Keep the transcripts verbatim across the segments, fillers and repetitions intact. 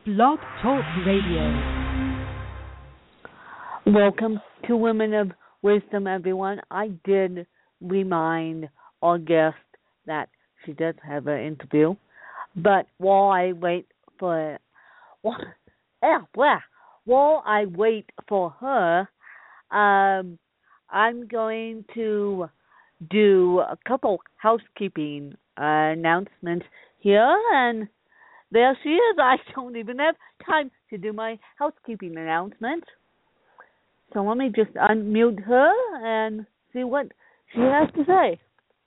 Blog Talk Radio. Welcome to Women of Wisdom, everyone. I did remind our guest that she does have an interview, but while I wait for, well, yeah, blah, while I wait for her, um, I'm going to do a couple housekeeping uh, announcements here, and there she is. I don't even have time to do my housekeeping announcements. So let me just unmute her and see what she has to say.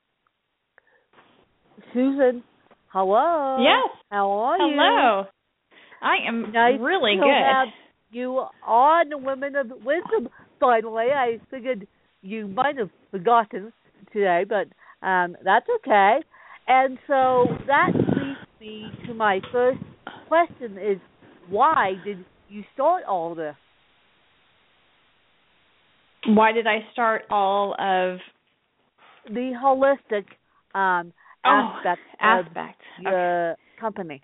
Susan, hello. Yes. How are hello. you? Hello. I am nice really to good. Have you on Women of Wisdom finally. I figured you might have forgotten today, but um, that's okay. And so that leads me to my first question is, why did you start all this? Why did I start all of the holistic um, oh, aspect, aspect of your okay. company?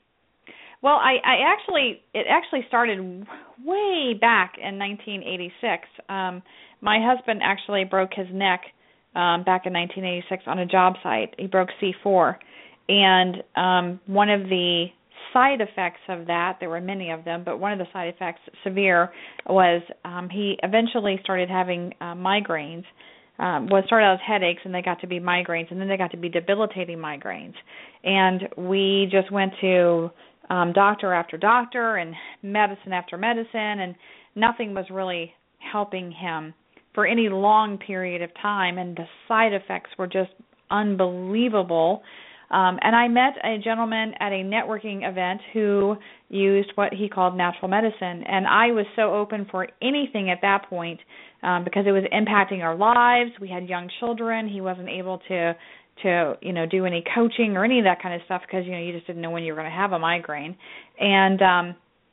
Well, I, I actually, it actually started way back in nineteen eighty-six. Um, my husband actually broke his neck um, back in nineteen eighty-six on a job site. He broke C four. And um, one of the side effects of that, there were many of them, but one of the side effects, severe, was um, he eventually started having uh, migraines. Um, well, it started out as headaches, and they got to be migraines, and then they got to be debilitating migraines. And we just went to um, doctor after doctor and medicine after medicine, and nothing was really helping him for any long period of time, and the side effects were just unbelievable. Um, and I met a gentleman at a networking event who used what he called natural medicine. And I was so open for anything at that point um, because it was impacting our lives. We had young children. He wasn't able to, to you know, do any coaching or any of that kind of stuff because, you know, you just didn't know when you were going to have a migraine. And um,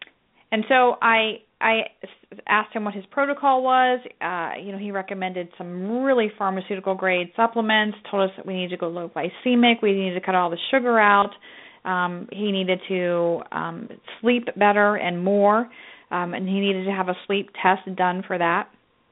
and so I I asked him what his protocol was. Uh, you know, he recommended some really pharmaceutical-grade supplements, told us that we needed to go low glycemic, we needed to cut all the sugar out, um, he needed to um, sleep better and more, um, and he needed to have a sleep test done for that.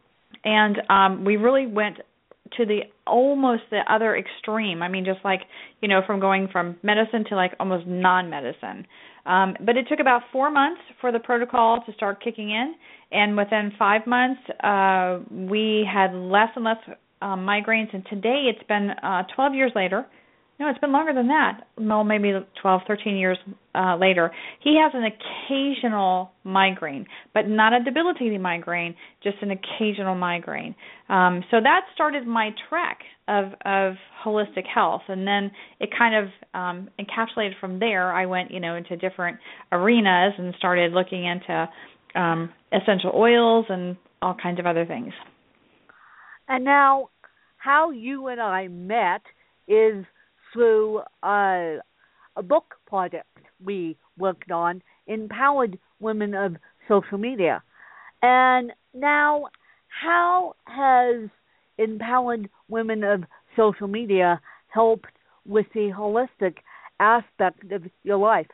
And um, we really went to the almost the other extreme. I mean, just like, you know, from going from medicine to like almost non-medicine. Um, but it took about four months for the protocol to start kicking in, and within five months, uh, we had less and less um, migraines, and today it's been uh, twelve years later. No, it's been longer than that. Well, maybe twelve, thirteen years uh, later. He has an occasional migraine, but not a debilitating migraine, just an occasional migraine. Um, so that started my trek of, of holistic health, and then it kind of um, encapsulated from there. I went, you know, into different arenas and started looking into um, essential oils and all kinds of other things. And now, how you and I met is through uh, a book project we worked on, Empowered Women of Social Media. And now, how has Empowered Women of Social Media helped with the holistic aspect of your life?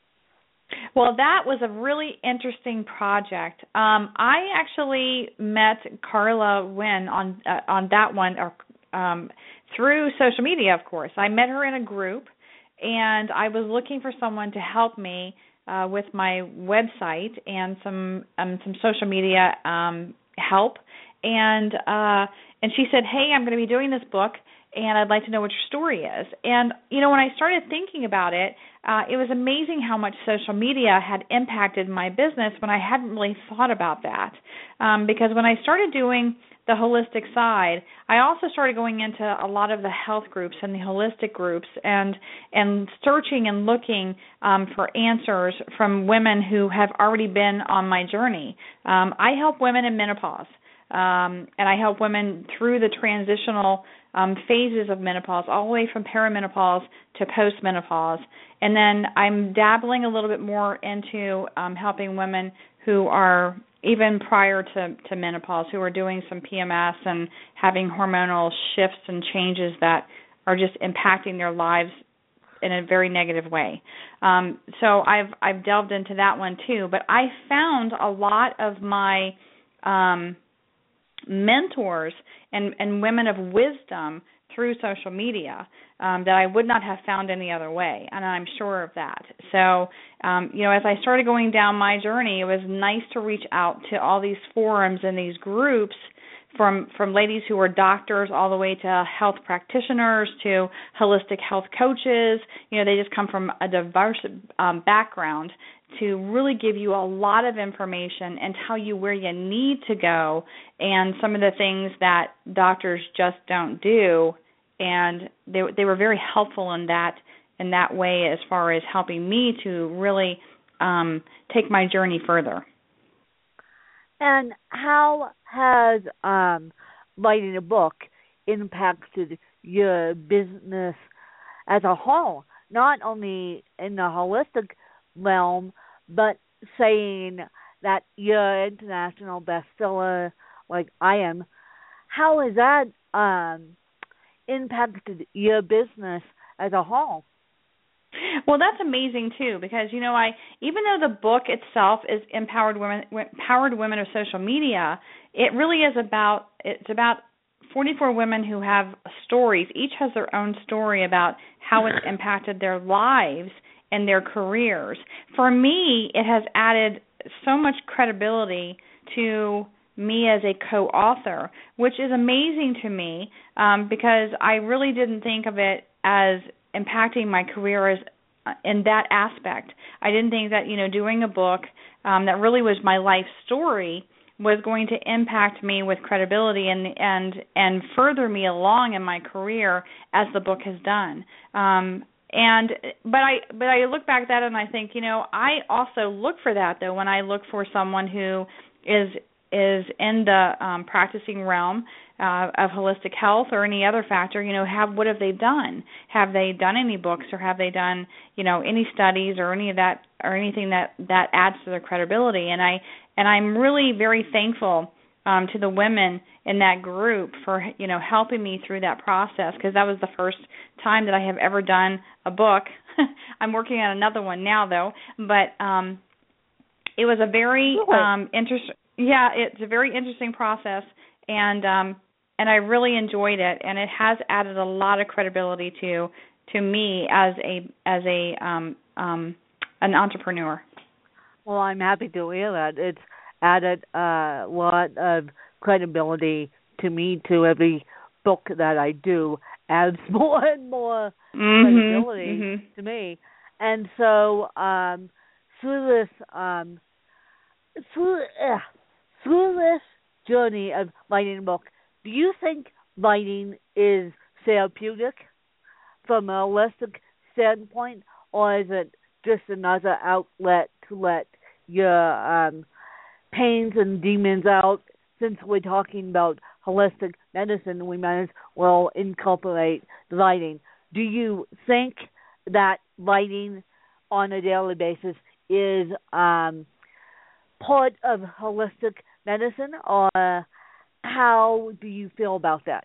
Well, that was a really interesting project. Um, I actually met Carla Wynn on uh, on that one, or um, through social media, of course. I met her in a group, and I was looking for someone to help me uh, with my website and some um, some social media um, help. And uh, and she said, "Hey, I'm going to be doing this book, and I'd like to know what your story is." And, you know, when I started thinking about it, uh, it was amazing how much social media had impacted my business when I hadn't really thought about that. Um, because when I started doing the holistic side, I also started going into a lot of the health groups and the holistic groups and and searching and looking um, for answers from women who have already been on my journey. Um, I help women in menopause. Um, and I help women through the transitional um, phases of menopause, all the way from perimenopause to postmenopause. And then I'm dabbling a little bit more into um, helping women who are even prior to, to menopause, who are doing some P M S and having hormonal shifts and changes that are just impacting their lives in a very negative way. Um, so I've I've delved into that one too. But I found a lot of my um, mentors and, and women of wisdom through social media um, that I would not have found any other way, and I'm sure of that. So, um, you know, as I started going down my journey, it was nice to reach out to all these forums and these groups from from ladies who are doctors all the way to health practitioners to holistic health coaches. You know, they just come from a diverse um, background to really give you a lot of information and tell you where you need to go and some of the things that doctors just don't do. And they they were very helpful in that in that way as far as helping me to really um, take my journey further. And how has um, writing a book impacted your business as a whole, not only in the holistic realm, but saying that you're an international bestseller like I am? How has that um, impacted your business as a whole? Well, that's amazing too, because you know, I even though the book itself is empowered women, empowered women of social media, it really is about it's about forty-four women who have stories. Each has their own story about how it's impacted their lives and their careers. For me, it has added so much credibility to me as a co-author, which is amazing to me um, because I really didn't think of it as impacting my career as uh, in that aspect. I didn't think that, you know, doing a book um, that really was my life story was going to impact me with credibility and and and further me along in my career as the book has done. Um, and but I but I look back at that and I think, you know, I also look for that though when I look for someone who is is in the um, practicing realm uh, of holistic health or any other factor, you know, have what have they done? Have they done any books or have they done, you know, any studies or any of that or anything that, that adds to their credibility? And I and I'm really very thankful um, to the women in that group for, you know, helping me through that process, because that was the first time that I have ever done a book. I'm working on another one now though, but um, it was a very um, interesting. Yeah, it's a very interesting process, and um, and I really enjoyed it, and it has added a lot of credibility to to me as a as a um, um, an entrepreneur. Well, I'm happy to hear that. It's added a lot of credibility to me to every book that I do. Adds more and more mm-hmm, credibility mm-hmm. to me, and so um, through this um, through. Uh, Through this journey of writing a book, do you think writing is therapeutic from a holistic standpoint, or is it just another outlet to let your um, pains and demons out? Since we're talking about holistic medicine, we might as well incorporate writing. Do you think that writing on a daily basis is um, part of holistic medicine, or how do you feel about that?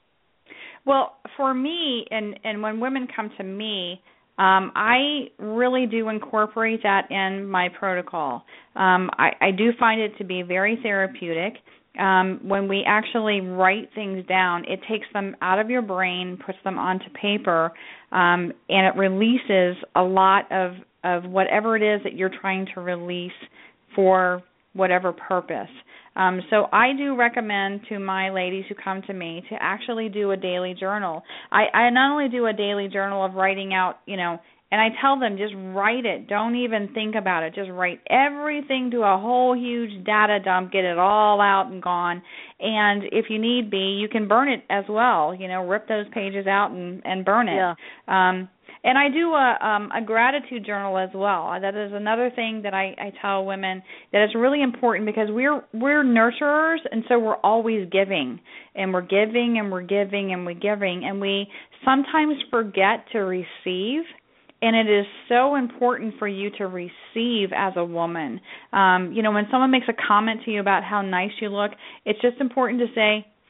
Well, for me, and, and when women come to me, um, I really do incorporate that in my protocol. Um, I, I do find it to be very therapeutic. Um, when we actually write things down, it takes them out of your brain, puts them onto paper, um, and it releases a lot of, of whatever it is that you're trying to release for whatever purpose. Um, so I do recommend to my ladies who come to me to actually do a daily journal. I, I not only do a daily journal of writing out, you know, and I tell them just write it. Don't even think about it. Just write everything to a whole huge data dump, get it all out and gone. And if you need be, you can burn it as well. You know, rip those pages out and, and burn it. Yeah. Um, And I do a, um, a gratitude journal as well. That is another thing that I, I tell women that is really important, because we're we're nurturers, and so we're always giving, and we're giving, and we're giving, and we're giving, and we sometimes forget to receive. And it is so important for you to receive as a woman. Um, you know, when someone makes a comment to you about how nice you look, it's just important to say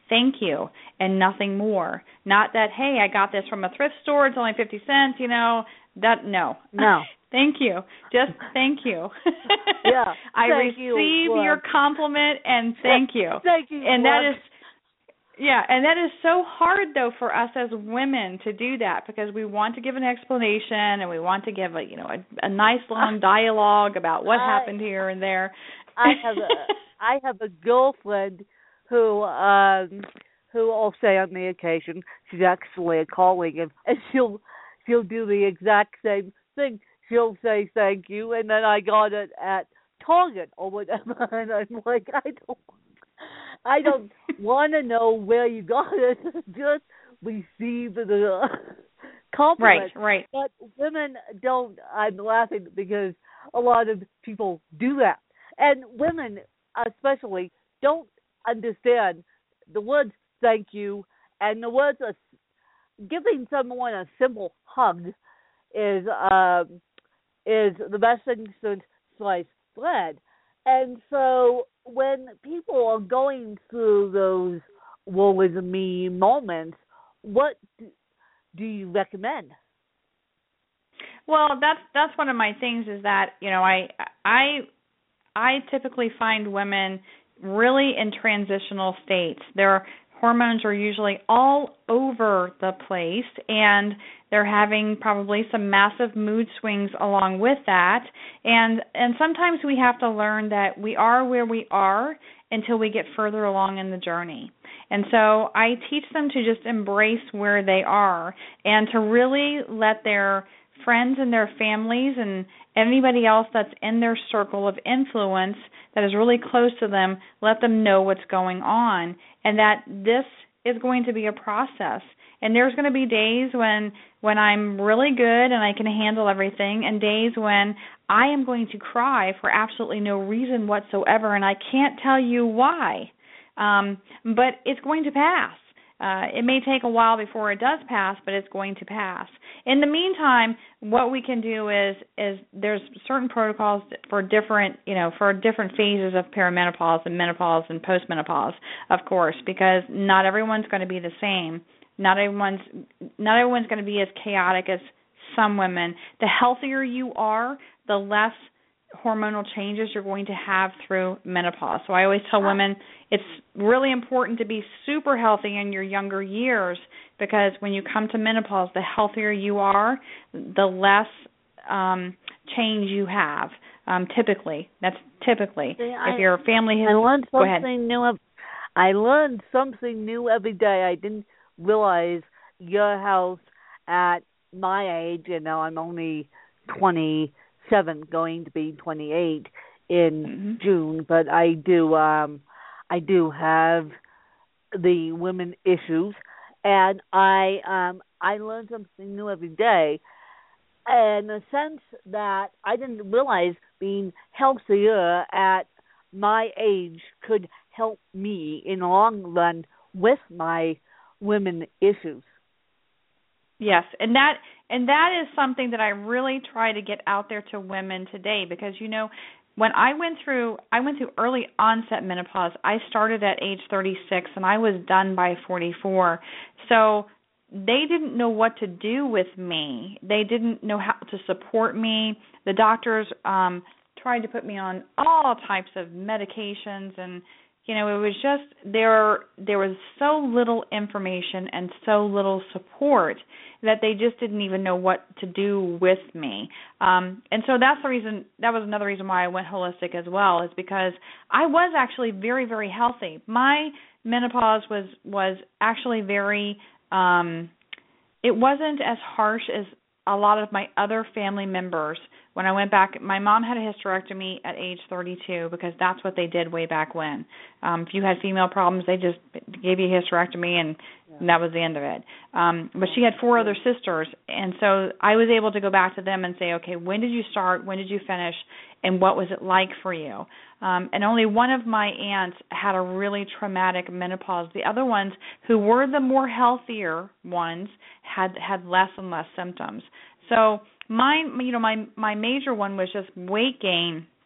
thank you and nothing more. Not that, hey, I got this from a thrift store, it's only fifty cents, you know, that, no. No. Thank you. Just thank you. Yeah. I thank receive you, your compliment and thank you. Thank you. And that is Yeah, and that is so hard, though, for us as women to do that because we want to give an explanation and we want to give a, you know, a, a nice long dialogue about what I, happened here and there. I have a I have a girlfriend who um who I'll say on the occasion she's actually a colleague and, and she'll she'll do the exact same thing. She'll say thank you and then I got it at Target or whatever and I'm like I don't. I don't want to know where you got it. Just receive the compliment. Right, right. But women don't. I'm laughing because a lot of people do that, and women especially don't understand the words "thank you" and the words of giving someone a simple hug is um, is the best thing since sliced bread. And so when people are going through those woe is me moments, what do, do you recommend? Well, that's that's one of my things is that, you know, I I I typically find women really in transitional states. Their hormones are usually all over the place and they're having probably some massive mood swings along with that. And and sometimes we have to learn that we are where we are until we get further along in the journey. And so I teach them to just embrace where they are and to really let their friends and their families and anybody else that's in their circle of influence that is really close to them, let them know what's going on and that this is going to be a process. And there's going to be days when when I'm really good and I can handle everything and days when I am going to cry for absolutely no reason whatsoever and I can't tell you why. Um, but it's going to pass. Uh, it may take a while before it does pass, but it's going to pass. In the meantime, what we can do is is there's certain protocols for different, you know, for different phases of perimenopause and menopause and postmenopause, of course, because not everyone's going to be the same. Not everyone's not everyone's going to be as chaotic as some women. The healthier you are, the less hormonal changes you're going to have through menopause. So I always tell women it's really important to be super healthy in your younger years because when you come to menopause, the healthier you are, the less um, change you have. Um, typically, that's typically. See, if I, your family has, I learned go ahead. something new. I learned something new every day. I didn't realize your health at my age, and now I'm only twenty-seven, going to be twenty-eight in Mm-hmm. June, but I do um I do have the women issues, and I um I learn something new every day, in the sense that I didn't realize being healthier at my age could help me in the long run with my women issues. Yes, and that and that is something that I really try to get out there to women today because, you know, when I went through I went through early onset menopause, I started at age thirty-six and I was done by forty-four. So they didn't know what to do with me. They didn't know how to support me. The doctors um tried to put me on all types of medications and you know, it was just there there was so little information and so little support that they just didn't even know what to do with me. Um, and so that's the reason, that was another reason why I went holistic as well, is because I was actually very, very healthy. My menopause was, was actually very, um, it wasn't as harsh as a lot of my other family members. When I went back, my mom had a hysterectomy at age thirty-two because that's what they did way back when. Um, if you had female problems, they just gave you a hysterectomy and, yeah. and that was the end of it. Um, but she had four other sisters, and so I was able to go back to them and say, okay, when did you start? When did you finish? And what was it like for you? Um, and only one of my aunts had a really traumatic menopause. The other ones, who were the more healthier ones, had had less and less symptoms. So mine, you know, my my major one was just weight gain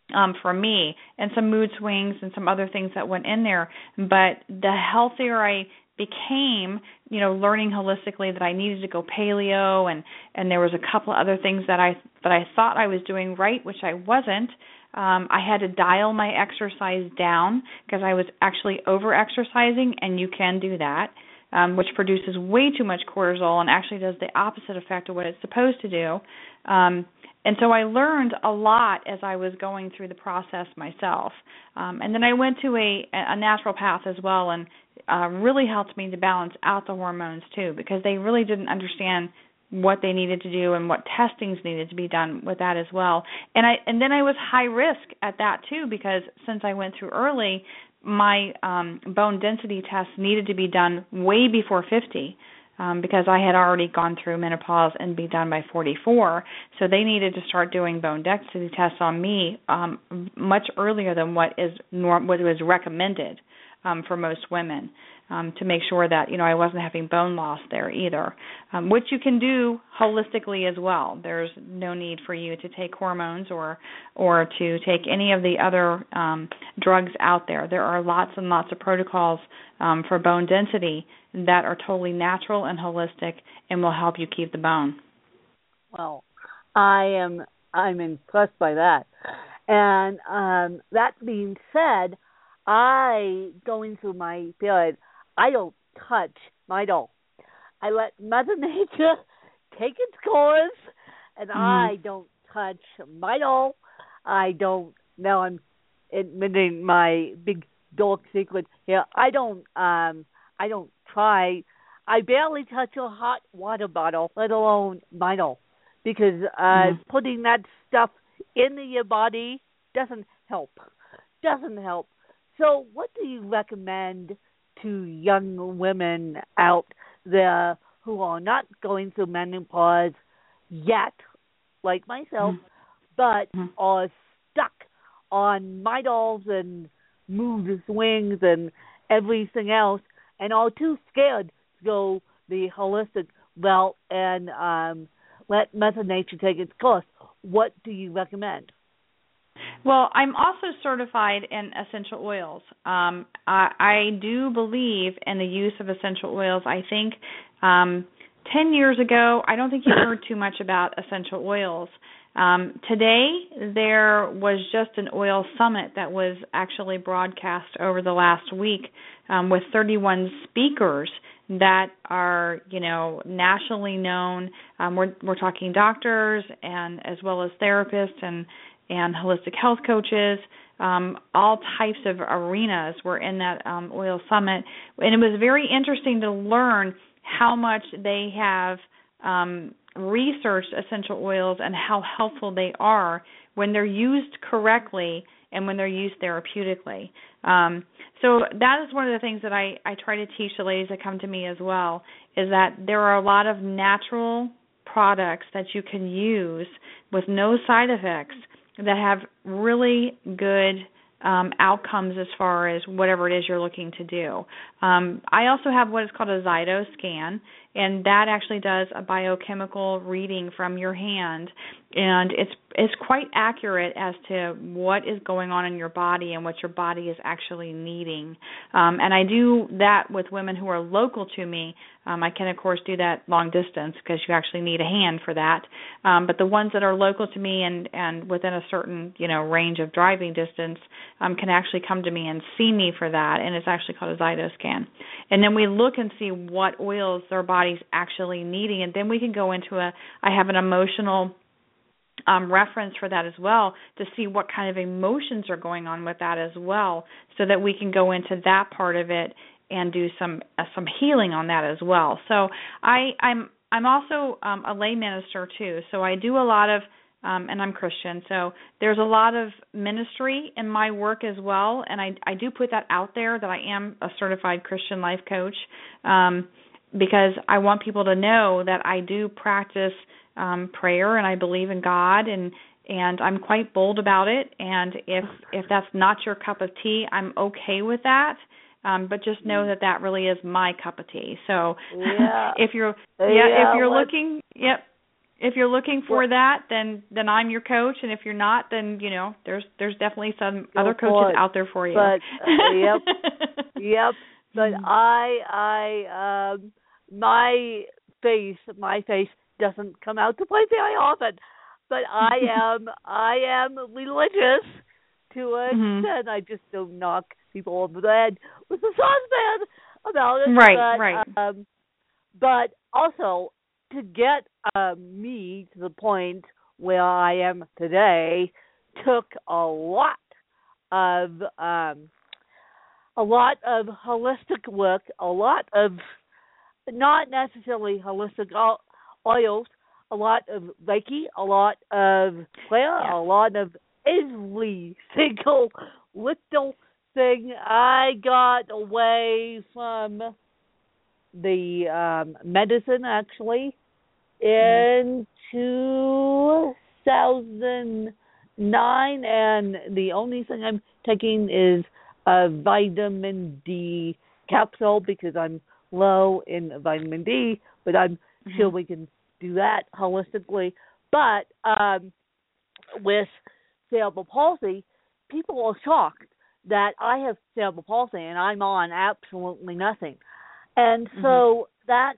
um, for me, and some mood swings and some other things that went in there. But the healthier I became, you know, learning holistically that I needed to go paleo, and and there was a couple of other things that I that I thought I was doing right, which I wasn't. Um, I had to dial my exercise down because I was actually over-exercising, and you can do that, um, which produces way too much cortisol and actually does the opposite effect of what it's supposed to do. Um, and so I learned a lot as I was going through the process myself. Um, and then I went to a, a naturopath as well, and uh, really helped me to balance out the hormones too, because they really didn't understand what they needed to do and what testings needed to be done with that as well. And I and then I was high risk at that too, because since I went through early, my um, bone density tests needed to be done way before fifty, um, because I had already gone through menopause and be done by forty-four. So they needed to start doing bone density tests on me um, much earlier than what is norm- what was recommended um, for most women. Um, to make sure that, you know, I wasn't having bone loss there either, um, which you can do holistically as well. There's no need for you to take hormones or or to take any of the other um, drugs out there. There are lots and lots of protocols um, for bone density that are totally natural and holistic and will help you keep the bone. Well, I am I'm impressed by that. And um, that being said, I, going through my period, I don't touch my doll. I let Mother Nature take its course, and mm-hmm. I don't touch my doll. I don't, now I'm admitting my big dork secret here. I don't, um, I don't try, I barely touch a hot water bottle, let alone my doll, because uh, mm-hmm. putting that stuff into your body doesn't help, doesn't help. So what do you recommend to young women out there who are not going through menopause yet, like myself, mm-hmm. but mm-hmm. are stuck on Midols and mood swings and everything else, and are too scared to go the holistic route and um, let Mother Nature take its course? What do you recommend? Well, I'm also certified in essential oils. Um, I, I do believe in the use of essential oils. I think um, ten years ago, I don't think you heard too much about essential oils. Um, today, there was just an oil summit that was actually broadcast over the last week um, with thirty-one speakers that are, you know, nationally known. Um, we're, we're talking doctors and as well as therapists and and holistic health coaches, um, all types of arenas were in that um, oil summit. And it was very interesting to learn how much they have um, researched essential oils and how helpful they are when they're used correctly and when they're used therapeutically. Um, so that is one of the things that I, I try to teach the ladies that come to me as well, is that there are a lot of natural products that you can use with no side effects that have really good um, outcomes as far as whatever it is you're looking to do. Um, I also have what is called a Zyto scan, and that actually does a biochemical reading from your hand, and it's it's quite accurate as to what is going on in your body and what your body is actually needing. Um, and I do that with women who are local to me. Um, I can, of course, do that long distance because you actually need a hand for that. Um, but the ones that are local to me and, and within a certain, you know, range of driving distance um, can actually come to me and see me for that, and it's actually called a Zyto scan. And then we look and see what oils their body's actually needing, and then we can go into a, I have an emotional Um, reference for that as well to see what kind of emotions are going on with that as well, so that we can go into that part of it and do some uh, some healing on that as well. So I, I'm I'm also um, a lay minister too, so I do a lot of um, and I'm Christian, so there's a lot of ministry in my work as well, and I I do put that out there that I am a certified Christian life coach, um, because I want people to know that I do practice Um, prayer, and I believe in God, and and I'm quite bold about it. And if if that's not your cup of tea, I'm okay with that. Um, but just know that that really is my cup of tea. So yeah. if you're yeah, yeah if you're let's... looking, yep. if you're looking for well, that, then then I'm your coach, and if you're not, then you know there's there's definitely some other coaches out there for you. But uh, yep, yep. But I I um my face my face doesn't come out to play very often. But I am I am religious to an mm-hmm. extent. I just don't knock people over the head with a saucepan about it. Right, but, right. Um, but also to get um, me to the point where I am today took a lot of um, a lot of holistic work, a lot of not necessarily holistic oils, a lot of Reiki, a lot of prayer, yeah. a lot of every single little thing. I got away from the um, medicine actually in two thousand nine, and the only thing I'm taking is a vitamin D capsule because I'm low in vitamin D, but I'm mm-hmm. sure we can do that holistically. But um, with cerebral palsy, people are shocked that I have cerebral palsy and I'm on absolutely nothing. And so mm-hmm. that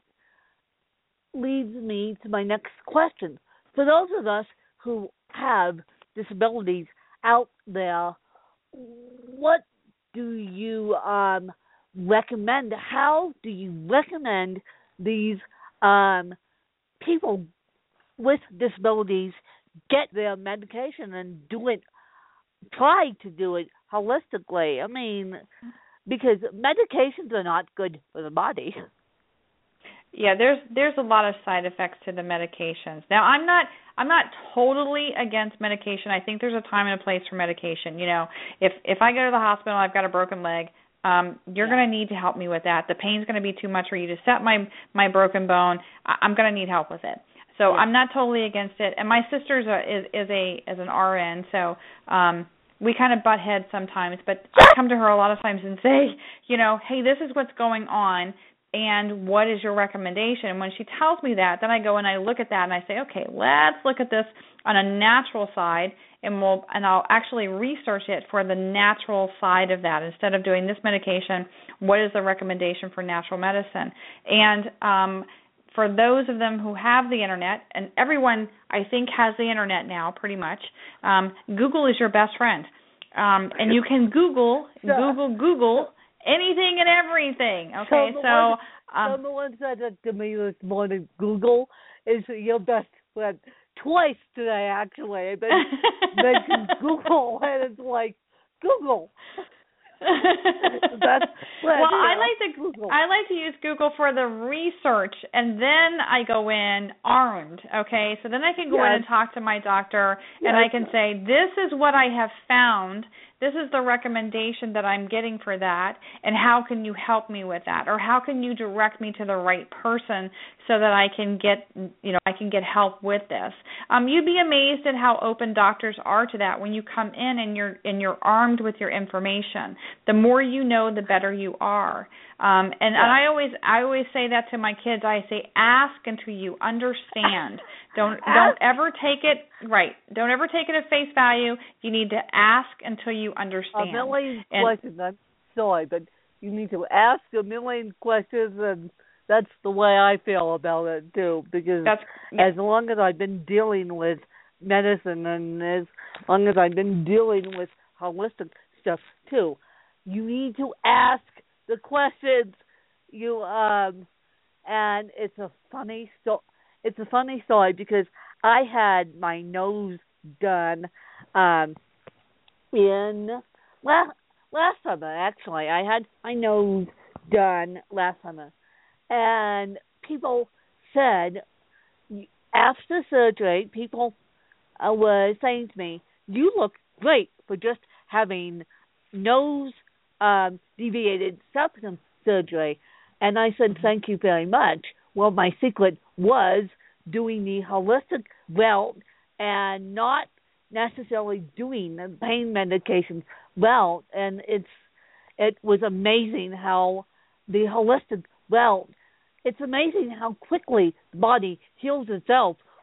leads me to my next question. For those of us who have disabilities out there, what do you um, recommend? How do you recommend these um, people with disabilities get their medication and do it, try to do it holistically? I mean, because medications are not good for the body. Yeah, there's there's a lot of side effects to the medications. Now, I'm not I'm not totally against medication. I think there's a time and a place for medication. You know, if if I go to the hospital, I've got a broken leg, um, you're yeah. going to need to help me with that. The pain's going to be too much for you to set my my broken bone. I, I'm going to need help with it. So yeah. I'm not totally against it. And my sister's a, is is a is an R N, so um, we kind of butt heads sometimes. But I come to her a lot of times and say, you know, hey, this is what's going on. And what is your recommendation? And when she tells me that, then I go and I look at that and I say, okay, let's look at this on a natural side, and we'll and I'll actually research it for the natural side of that. Instead of doing this medication, what is the recommendation for natural medicine? And um, for those of them who have the internet, and everyone I think has the internet now, pretty much, um, Google is your best friend, um, and you can Google, Google, Google. Anything and everything. Okay, so... Someone, um, someone said that to me this morning. Google is your best friend. Twice today, actually. I've been mentioned Google, and it's like, Google. That's well, I like to Google. I like to use Google for the research, and then I go in armed. Okay, so then I can go yes. in and talk to my doctor, and yes. I can say, this is what I have found. This is the recommendation that I'm getting for that, and how can you help me with that, or how can you direct me to the right person so that I can get, you know, I can get help with this. Um, you'd be amazed at how open doctors are to that when you come in and you're and you're armed with your information. The more you know, the better you are. Um, and, yeah. and I always I always say that to my kids. I say, ask until you understand. Don't don't ever take it right. Don't ever take it at face value. You need to ask until you understand. A million and, questions. I'm sorry, but you need to ask a million questions, and that's the way I feel about it too. Because that's, yeah. as long as I've been dealing with medicine, and as long as I've been dealing with holistic stuff too, you need to ask the questions. You um, and it's a funny story. It's a funny story because I had my nose done um, in last last summer. Actually, I had my nose done last summer, and people said after surgery, people uh, were saying to me, "You look great for just having nose um, deviated septum surgery." And I said, "Thank you very much." Well, my secret was doing the holistic route and not necessarily doing the pain medication route. And it's it was amazing how the holistic route, it's amazing how quickly the body heals itself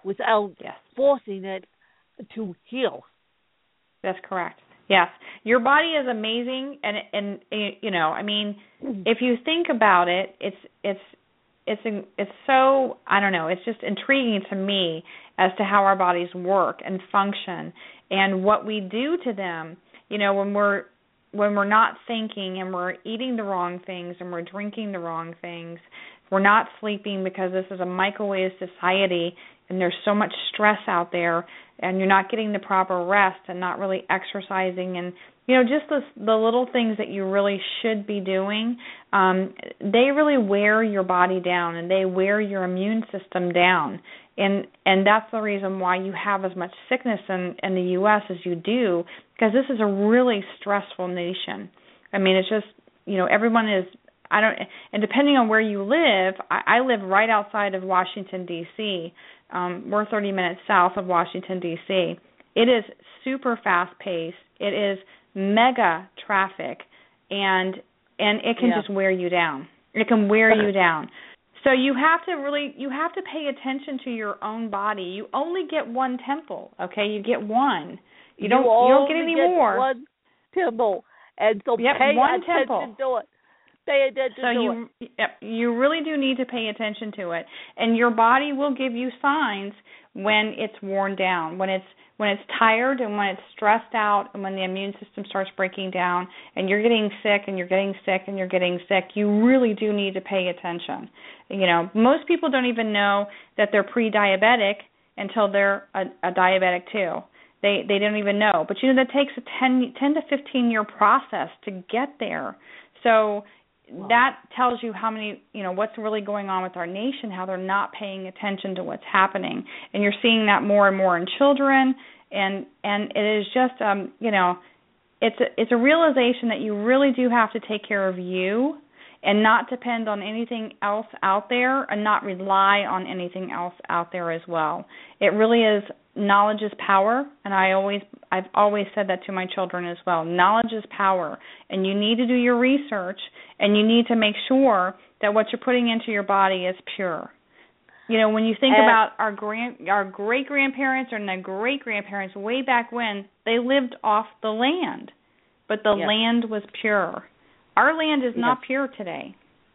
without yes. forcing it to heal. That's correct. Yes, your body is amazing, and and you know, I mean, if you think about it, it's it's it's it's so I don't know, it's just intriguing to me as to how our bodies work and function, and what we do to them. You know, when we're when we're not thinking and we're eating the wrong things and we're drinking the wrong things, we're not sleeping because this is a microwave society and there's so much stress out there, and you're not getting the proper rest and not really exercising, and you know, just the, the little things that you really should be doing, um, they really wear your body down, and they wear your immune system down. And and that's the reason why you have as much sickness in, in the U S as you do, because this is a really stressful nation. I mean, it's just, you know, everyone is, I don't, and depending on where you live, I, I live right outside of Washington, D C Um, we're thirty minutes south of Washington, D C It is super fast-paced. It is mega traffic, and and it can yeah. just wear you down. It can wear you down. So you have to really, you have to pay attention to your own body. You only get one temple, okay? You get one. You, you don't. You don't get any get more. One temple, and so yep, pay one attention temple. to it. Pay attention so to you, it. Yep, you really do need to pay attention to it, and your body will give you signs when it's worn down, when it's when it's tired, and when it's stressed out, and when the immune system starts breaking down, and you're getting sick, and you're getting sick, and you're getting sick. You really do need to pay attention. You know, most people don't even know that they're pre-diabetic until they're a, a diabetic too. They they don't even know. But you know, that takes a ten, ten to fifteen year process to get there. So wow. That tells you how many, you know, what's really going on with our nation, how they're not paying attention to what's happening. And you're seeing that more and more in children, and and it is just um, you know, it's a, it's a realization that you really do have to take care of you and not depend on anything else out there, and not rely on anything else out there as well. It really is, knowledge is power, and I always, I've always said that to my children as well. Knowledge is power, and you need to do your research, and you need to make sure that what you're putting into your body is pure. You know, when you think and, about our grand, our great-grandparents and the great-grandparents way back when, they lived off the land, but the yeah. land was pure. Our land is yeah. not pure today.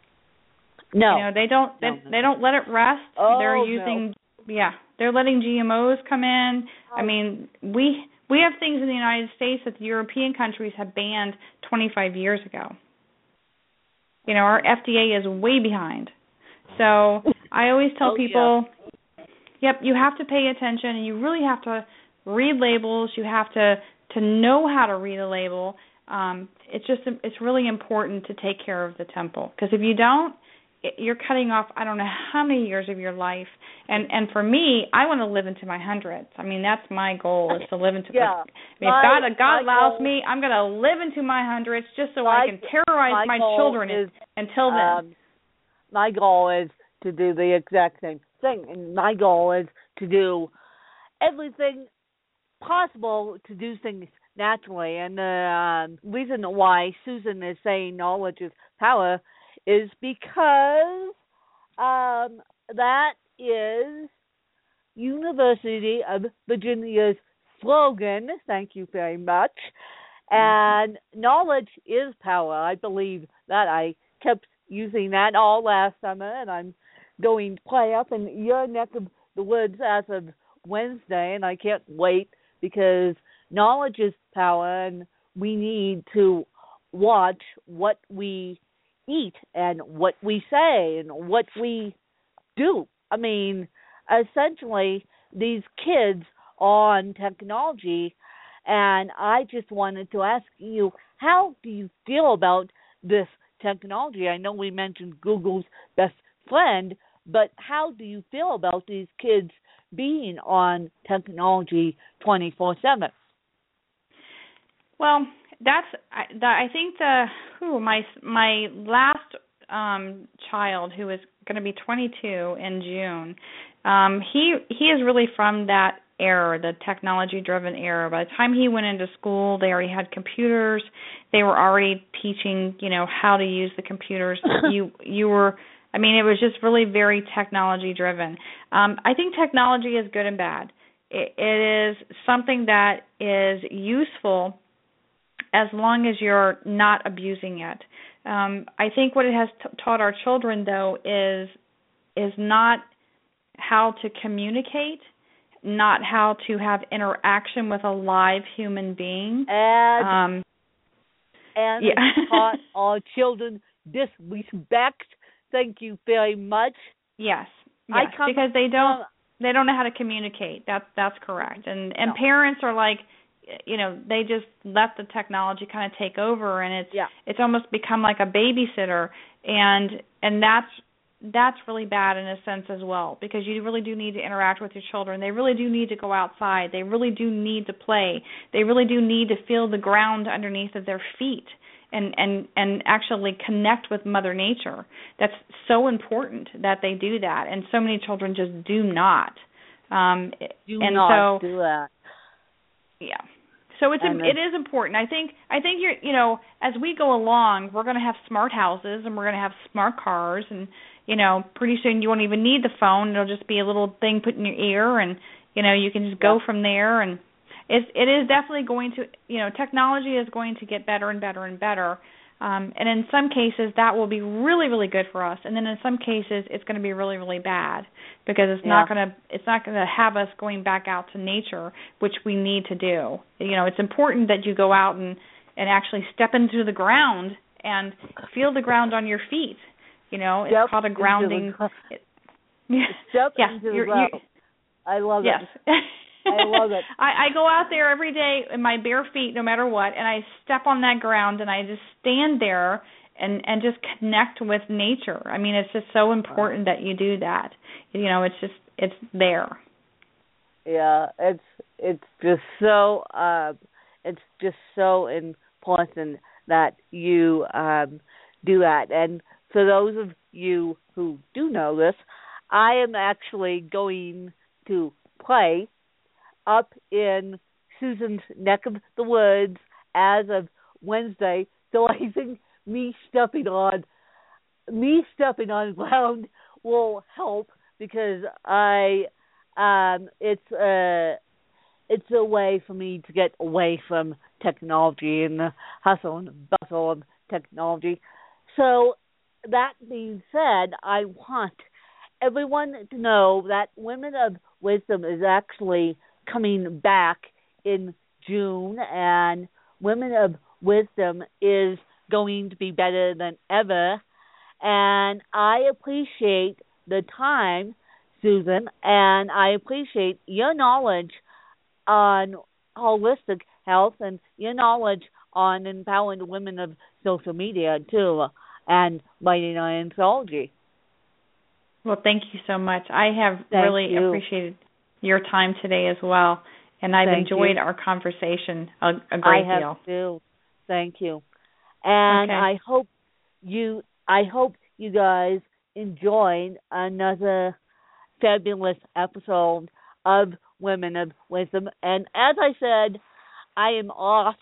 No, you know, they don't they, no, no. they don't let it rest. Oh, they're using no. yeah, they're letting G M Os come in. Oh. I mean, we we have things in the United States that the European countries have banned twenty-five years ago. You know, our F D A is way behind. So I always tell oh, people, yeah. yep, you have to pay attention, and you really have to read labels. You have to to know how to read a label. Um, it's just it's really important to take care of the temple, because if you don't, it, you're cutting off I don't know how many years of your life. And and for me, I want to live into my hundreds. I mean, that's my goal, is to live into. yeah. I mean, my, if God if God allows goal, me, I'm going to live into my hundreds just so my, I can terrorize my, my children is, until then. Um, my goal is to do the exact same thing, and my goal is to do everything possible to do things naturally. And the uh, reason why Susan is saying knowledge is power is because um, that is University of Virginia's slogan. Thank you very much. And knowledge is power. I believe that. I kept using that all last summer, and I'm going to play up in your neck of the woods as of Wednesday, and I can't wait, because knowledge is power, and we need to watch what we eat and what we say and what we do. I mean, essentially, these kids are on technology, and I just wanted to ask you, how do you feel about this technology? I know we mentioned Google's best friend, but how do you feel about these kids being on technology twenty-four seven? Well, that's I, the, I think the who my my last um, child, who is going to be twenty-two in June. Um, he he is really from that era, the technology-driven era. By the time he went into school, they already had computers. They were already teaching, you know, how to use the computers. you you were I mean, it was just really very technology driven. Um, I think technology is good and bad. It, it is something that is useful as long as you're not abusing it. Um, I think what it has t- taught our children, though, is is not how to communicate, not how to have interaction with a live human being. And, um, and yeah. it's taught our children disrespect. Thank you very much. Yes, yes, I come because they don't from, they don't know how to communicate. That's that's correct. And and no. parents are like, you know, they just let the technology kind of take over, and it's yeah. it's almost become like a babysitter, and and that's that's really bad in a sense as well, because you really do need to interact with your children. They really do need to go outside. They really do need to play. They really do need to feel the ground underneath of their feet. And, and and actually connect with Mother Nature. That's so important that they do that, and so many children just do not. Um, do and not so, do that. Yeah. So it's and it is important. I think I think you're you know as we go along, we're going to have smart houses and we're going to have smart cars, and you know pretty soon you won't even need the phone. It'll just be a little thing put in your ear, and you know you can just go yeah. from there. And It's, it is definitely going to, you know, technology is going to get better and better and better. Um, and in some cases, that will be really, really good for us. And then in some cases, it's going to be really, really bad, because it's yeah. not going to, it's not going to have us going back out to nature, which we need to do. You know, it's important that you go out and, and actually step into the ground and feel the ground on your feet. You know, it's step called a grounding. The, it, step yeah, into the you're, ground. you're, I love yes. it. I love it. I, I go out there every day in my bare feet, no matter what, and I step on that ground and I just stand there and and just connect with nature. I mean, it's just so important that you do that. You know, it's just it's there. Yeah, it's it's just so uh, it's just so important that you um, do that. And for those of you who do know this, I am actually going to play up in Susan's neck of the woods as of Wednesday. So I think me stepping on me stepping on ground will help, because I um it's a it's a way for me to get away from technology and the hustle and bustle of technology. So that being said, I want everyone to know that Women of Wisdom is actually coming back in June, and Women of Wisdom is going to be better than ever. And I appreciate the time, Susan, and I appreciate your knowledge on holistic health and your knowledge on empowering women of social media too, and writing on anthology. Well, thank you so much. I have Thank really you. appreciated your time today as well, and I've Thank enjoyed you. our conversation a, a great I have deal. too. Thank you. And okay. I hope you I hope you guys enjoyed another fabulous episode of Women of Wisdom. And as I said, I am off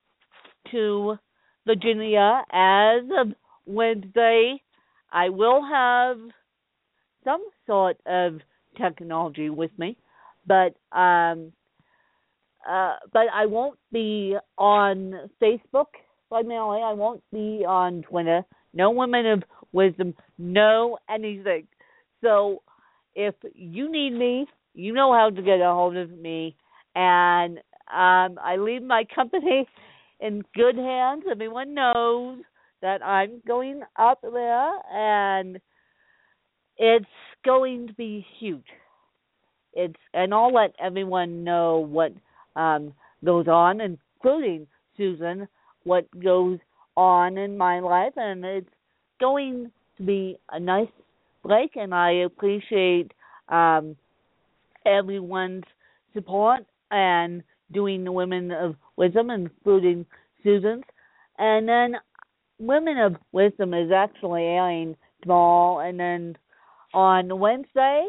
to Virginia as of Wednesday. I will have some sort of technology with me, but um, uh, but I won't be on Facebook primarily. I won't be on Twitter. No Women of Wisdom. No anything. So if you need me, you know how to get a hold of me, and um, I leave my company in good hands. Everyone knows that I'm going up there, and it's going to be huge. It's and I'll let everyone know what um, goes on, including Susan, what goes on in my life, and it's going to be a nice break, and I appreciate um, everyone's support and doing the Women of Wisdom, including Susan's. And then Women of Wisdom is actually airing tomorrow, and then on Wednesday,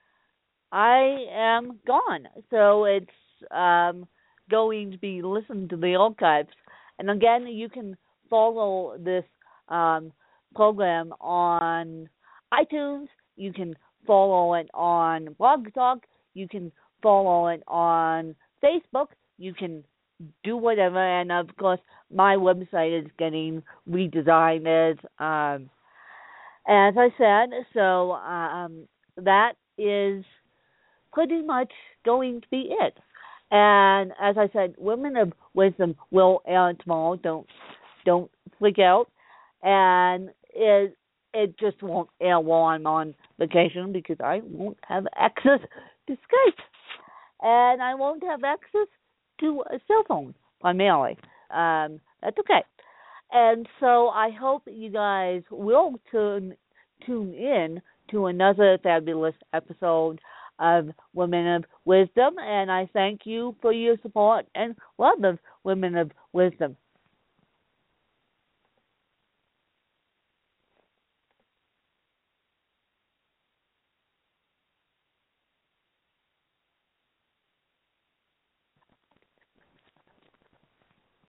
I am gone. So it's um, going to be listened to the archives. And again, you can follow this um, program on iTunes. You can follow it on Blog Talk. You can follow it on Facebook. You can do whatever. And, of course, my website is getting redesigned, as, um, as I said. So um, that is pretty much going to be it. And as I said, Women of Wisdom will air tomorrow. Don't don't freak out. And it it just won't air while I'm on vacation because I won't have access to Skype, and I won't have access to a cell phone primarily. Um, that's okay. And so I hope you guys will tune tune in to another fabulous episode of Women of Wisdom, and I thank you for your support and love of Women of Wisdom.